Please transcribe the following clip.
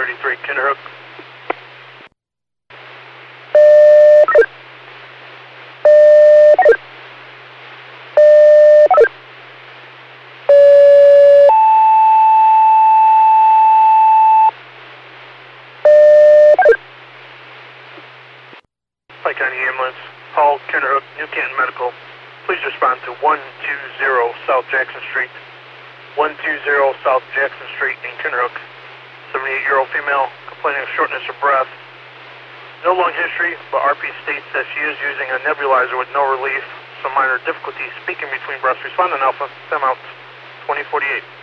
33 Kinderhook. Pike County Ambulance, Hall, Kinderhook, New Canton Medical. Please respond to 120 South Jackson Street. 120 South Jackson Street in Kinderhook. 78-year-old female complaining of shortness of breath. No lung history, but RP states that she is using a nebulizer with no relief. Some minor difficulty speaking between breaths. Respond on Alpha. Time out. 2048.